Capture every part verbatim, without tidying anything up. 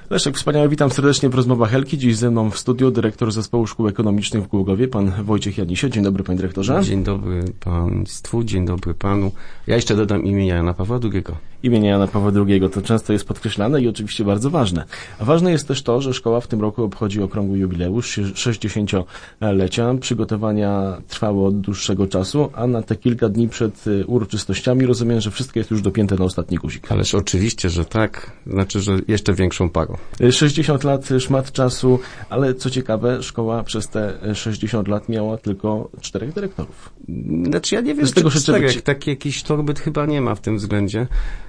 Leszek, wspaniale, witam serdecznie w rozmowach Helki. Dziś ze mną w studiu dyrektor Zespołu Szkół Ekonomicznych w Głogowie, pan Wojciech Janisio. Dzień dobry, panie dyrektorze. Dzień dobry państwu, dzień dobry panu. Ja jeszcze dodam imienia Jana Pawła drugiego. Imienia Jana Pawła drugiego to często jest podkreślane i oczywiście bardzo ważne. A ważne jest też to, że szkoła w tym roku obchodzi okrągły jubileusz, sześćdziesięciolecia. Przygotowania trwały od dłuższego czasu, a na te kilka dni przed uroczystościami rozumiem, że wszystko jest już dopięte na ostatni guzik. Ależ oczywiście, że tak. Znaczy, że jeszcze większą parą. sześćdziesiąt lat, szmat czasu, ale co ciekawe, szkoła przez te sześćdziesiąt lat miała tylko czterech dyrektorów. Znaczy ja nie wiem, Z tego czy czterech. być... Taki jakiś torbyt chyba nie ma w tym względzie.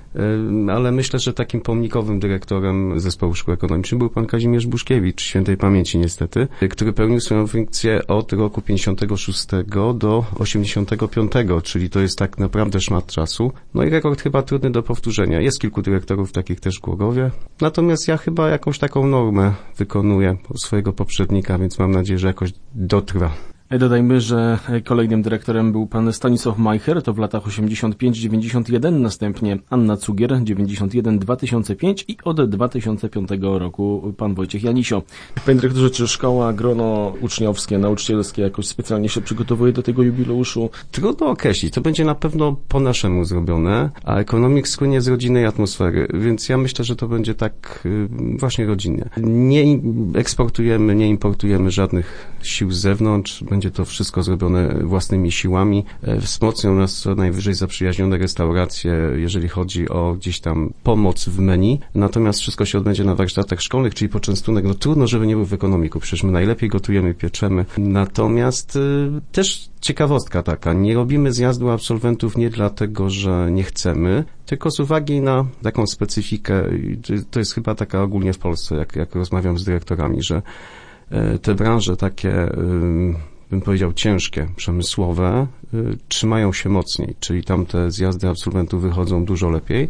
Ale myślę, że takim pomnikowym dyrektorem Zespołu Szkół Ekonomicznych był pan Kazimierz Buszkiewicz, świętej pamięci niestety, który pełnił swoją funkcję od roku pięćdziesiątego szóstego do osiemdziesiątego piątego, czyli to jest tak naprawdę szmat czasu. No i rekord chyba trudny do powtórzenia. Jest kilku dyrektorów takich też w Głogowie, natomiast ja chyba jakąś taką normę wykonuję swojego poprzednika, więc mam nadzieję, że jakoś dotrwa. Dodajmy, że kolejnym dyrektorem był pan Stanisław Majcher, to w latach osiemdziesiąt pięć dziewięćdziesiąt jeden, następnie Anna Cugier, dziewięćdziesiąt jeden dwa tysiące piąty i od dwa tysiące piątego roku pan Wojciech Janisio. Panie dyrektorze, czy szkoła, grono uczniowskie, nauczycielskie jakoś specjalnie się przygotowuje do tego jubileuszu? Trudno określić, to będzie na pewno po naszemu zrobione, a Economics słynie z rodzinnej atmosfery, więc ja myślę, że to będzie tak właśnie rodzinnie. Nie eksportujemy, nie importujemy żadnych sił z zewnątrz, będzie to wszystko zrobione własnymi siłami. Wzmocnią nas co najwyżej zaprzyjaźnione restauracje, jeżeli chodzi o gdzieś tam pomoc w menu. Natomiast wszystko się odbędzie na warsztatach szkolnych, czyli poczęstunek. No trudno, żeby nie był w ekonomiku. Przecież my najlepiej gotujemy, pieczemy. Natomiast y, też ciekawostka taka. Nie robimy zjazdu absolwentów nie dlatego, że nie chcemy, tylko z uwagi na taką specyfikę. To jest chyba taka ogólnie w Polsce, jak, jak rozmawiam z dyrektorami, że y, te branże takie... Y, bym powiedział ciężkie, przemysłowe, y, trzymają się mocniej, czyli tam te zjazdy absolwentów wychodzą dużo lepiej.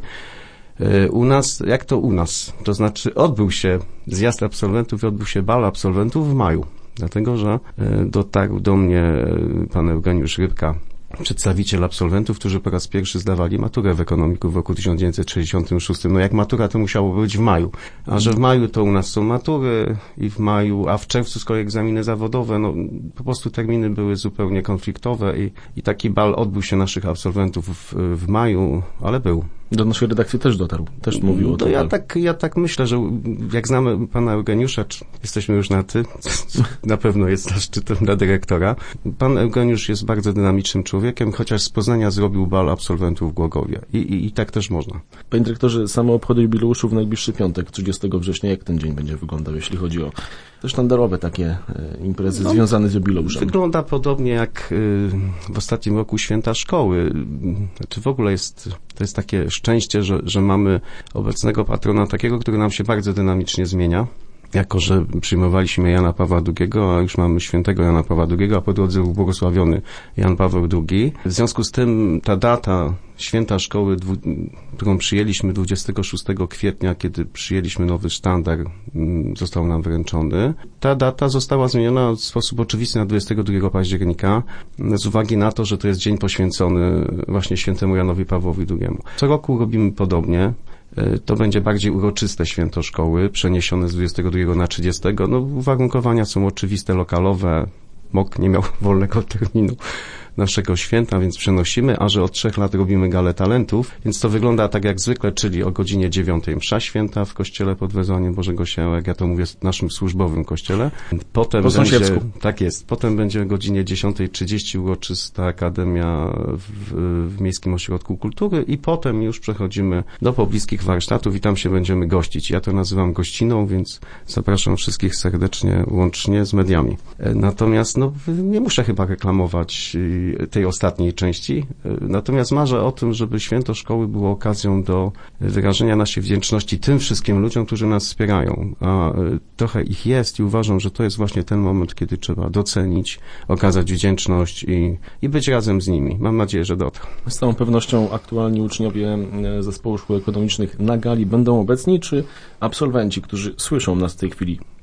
Y, u nas, jak to u nas? To znaczy odbył się zjazd absolwentów i odbył się bal absolwentów w maju, dlatego że y, dotarł do mnie y, pan Eugeniusz Rybka, przedstawiciel absolwentów, którzy po raz pierwszy zdawali maturę w ekonomiku w roku tysiąc dziewięćset sześćdziesiątym szóstym. No jak matura to musiało być w maju. A że w maju to u nas są matury i w maju, a w czerwcu z kolei egzaminy zawodowe, no po prostu terminy były zupełnie konfliktowe i, i taki bal odbył się naszych absolwentów w, w maju, ale był. Do naszej redakcji też dotarł, też mówił o tym. No ja tak, ja tak myślę, że jak znamy pana Eugeniusza, czy jesteśmy już na ty, na pewno jest zaszczytem dla dyrektora. Pan Eugeniusz jest bardzo dynamicznym człowiekiem, chociaż z Poznania zrobił bal absolwentów w Głogowie. I, i, i tak też można. Panie dyrektorze, same obchody jubileuszu w najbliższy piątek, trzydziestego września, jak ten dzień będzie wyglądał, jeśli chodzi o te sztandarowe takie e, imprezy no, związane z jubileuszem? Wygląda podobnie jak y, w ostatnim roku święta szkoły. Znaczy w ogóle jest, to jest takie szczęście, że, że mamy obecnego patrona takiego, który nam się bardzo dynamicznie zmienia. Jako że przyjmowaliśmy Jana Pawła drugiego, a już mamy świętego Jana Pawła drugiego, a po drodze był błogosławiony Jan Paweł drugi. W związku z tym ta data święta szkoły, którą przyjęliśmy dwudziestego szóstego kwietnia, kiedy przyjęliśmy nowy sztandar, został nam wręczony. Ta data została zmieniona w sposób oczywisty na dwudziestego drugiego października z uwagi na to, że to jest dzień poświęcony właśnie świętemu Janowi Pawłowi drugiemu. Co roku robimy podobnie. To będzie bardziej uroczyste święto szkoły, przeniesione z dwudziestego drugiego na trzydziestego. No, uwarunkowania są oczywiste, lokalowe. M O K nie miał wolnego terminu naszego święta, więc przenosimy, a że od trzech lat robimy galę talentów, więc to wygląda tak jak zwykle, czyli o godzinie dziewiątej msza święta w kościele pod wezwaniem Bożego Ciała, jak ja to mówię, w naszym służbowym kościele. Potem po będzie, sąsiedzku. tak jest, potem będzie o godzinie dziesiątej trzydzieści uroczysta akademia w, w Miejskim Ośrodku Kultury i potem już przechodzimy do pobliskich warsztatów i tam się będziemy gościć. Ja to nazywam gościną, więc zapraszam wszystkich serdecznie, łącznie z mediami. Natomiast no, nie muszę chyba reklamować tej ostatniej części. Natomiast marzę o tym, żeby święto szkoły było okazją do wyrażenia naszej wdzięczności tym wszystkim ludziom, którzy nas wspierają. A trochę ich jest i uważam, że to jest właśnie ten moment, kiedy trzeba docenić, okazać wdzięczność i, i być razem z nimi. Mam nadzieję, że dotrę. Z całą pewnością aktualni uczniowie Zespołu Szkół Ekonomicznych na gali będą obecni, czy absolwenci, którzy słyszą nas w tej chwili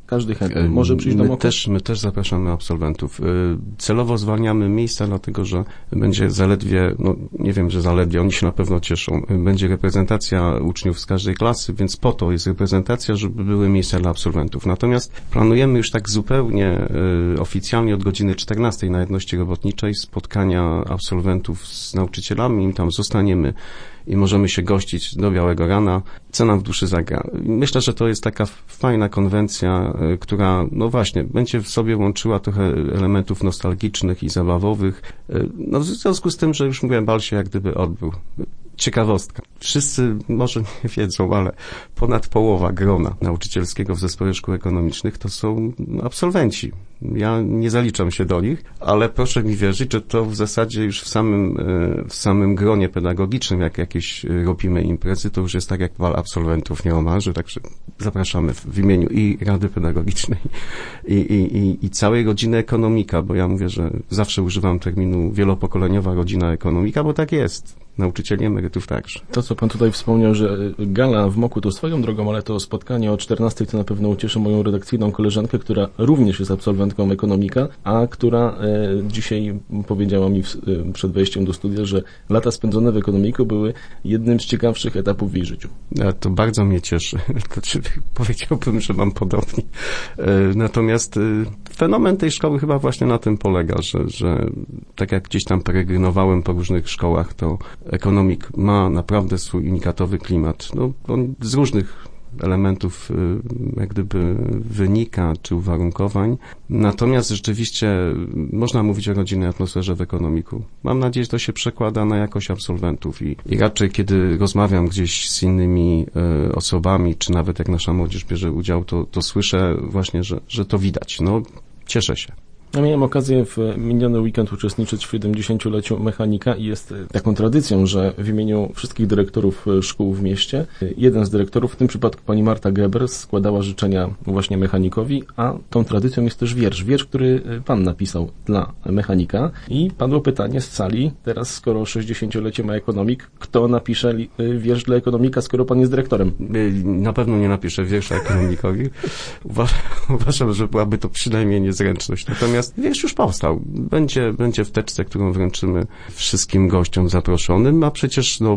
każdy chętny może przyjść do my moku? też, my też zapraszamy absolwentów. Celowo zwalniamy miejsca, dlatego że będzie zaledwie, no nie wiem, że zaledwie, oni się na pewno cieszą. Będzie reprezentacja uczniów z każdej klasy, więc po to jest reprezentacja, żeby były miejsca dla absolwentów. Natomiast planujemy już tak zupełnie y, oficjalnie od godziny czternastej na jedności robotniczej spotkania absolwentów z nauczycielami, tam zostaniemy i możemy się gościć do białego rana, co nam w duszy zagra. Myślę, że to jest taka fajna konwencja, y, która, no właśnie, będzie w sobie łączyła trochę elementów nostalgicznych i zabawowych. Y, no w związku z tym, że już mówiłem, bal się jak gdyby odbył. Ciekawostka. Wszyscy może nie wiedzą, ale ponad połowa grona nauczycielskiego w zespole szkół ekonomicznych to są absolwenci. Ja nie zaliczam się do nich, ale proszę mi wierzyć, że to w zasadzie już w samym, w samym gronie pedagogicznym, jak jakieś robimy imprezy, to już jest tak jak bal absolwentów nieomalże, także zapraszamy w imieniu i Rady Pedagogicznej i, i, i, i całej rodziny ekonomika, bo ja mówię, że zawsze używam terminu wielopokoleniowa rodzina ekonomika, bo tak jest. Nauczycieli, emerytów także. To, co pan tutaj wspomniał, że gala w moku to swoją drogą, ale to spotkanie o czternastej to na pewno ucieszy moją redakcyjną koleżankę, która również jest absolwentką ekonomika, a która e, dzisiaj powiedziała mi w, e, przed wejściem do studia, że lata spędzone w ekonomiku były jednym z ciekawszych etapów w jej życiu. A to bardzo mnie cieszy. To, czy powiedziałbym, że mam podobnie. E, natomiast e, fenomen tej szkoły chyba właśnie na tym polega, że, że tak jak gdzieś tam peregrynowałem po różnych szkołach, to ekonomik ma naprawdę swój unikatowy klimat. No, on z różnych elementów jak gdyby wynika, czy uwarunkowań. Natomiast rzeczywiście można mówić o rodzinnej atmosferze w ekonomiku. Mam nadzieję, że to się przekłada na jakość absolwentów i, i raczej kiedy rozmawiam gdzieś z innymi e, osobami, czy nawet jak nasza młodzież bierze udział, to, to słyszę właśnie, że, że to widać. No, cieszę się. Ja miałem okazję w miniony weekend uczestniczyć w siedemdziesięcioleciu mechanika i jest taką tradycją, że w imieniu wszystkich dyrektorów szkół w mieście jeden z dyrektorów, w tym przypadku pani Marta Geber, składała życzenia właśnie mechanikowi, a tą tradycją jest też wiersz. Wiersz, który pan napisał dla mechanika i padło pytanie z sali, teraz skoro sześćdziesięciolecie ma ekonomik, kto napisze wiersz dla ekonomika, skoro pan jest dyrektorem? Na pewno nie napiszę wiersza ekonomikowi. Uważam, uważam, że byłaby to przynajmniej niezręczność. Natomiast wiersz już powstał. Będzie, będzie w teczce, którą wręczymy wszystkim gościom zaproszonym, a przecież no,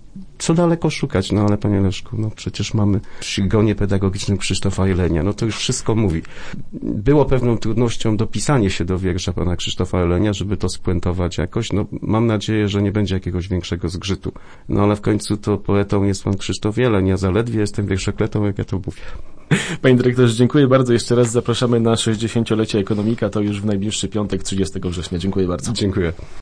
co daleko szukać? No ale panie Leszku, no przecież mamy przy gronie pedagogicznym Krzysztofa Jelenia. No to już wszystko mówi. Było pewną trudnością dopisanie się do wiersza pana Krzysztofa Jelenia, żeby to spuentować jakoś. No mam nadzieję, że nie będzie jakiegoś większego zgrzytu. No ale w końcu to poetą jest pan Krzysztof Jeleń. Ja zaledwie jestem wierszokletą, jak ja to mówię. Panie dyrektorze, dziękuję bardzo. Jeszcze raz zapraszamy na sześćdziesięciolecie ekonomika. To już w najbliższy piątek, trzydziestego września. Dziękuję bardzo. Dziękuję.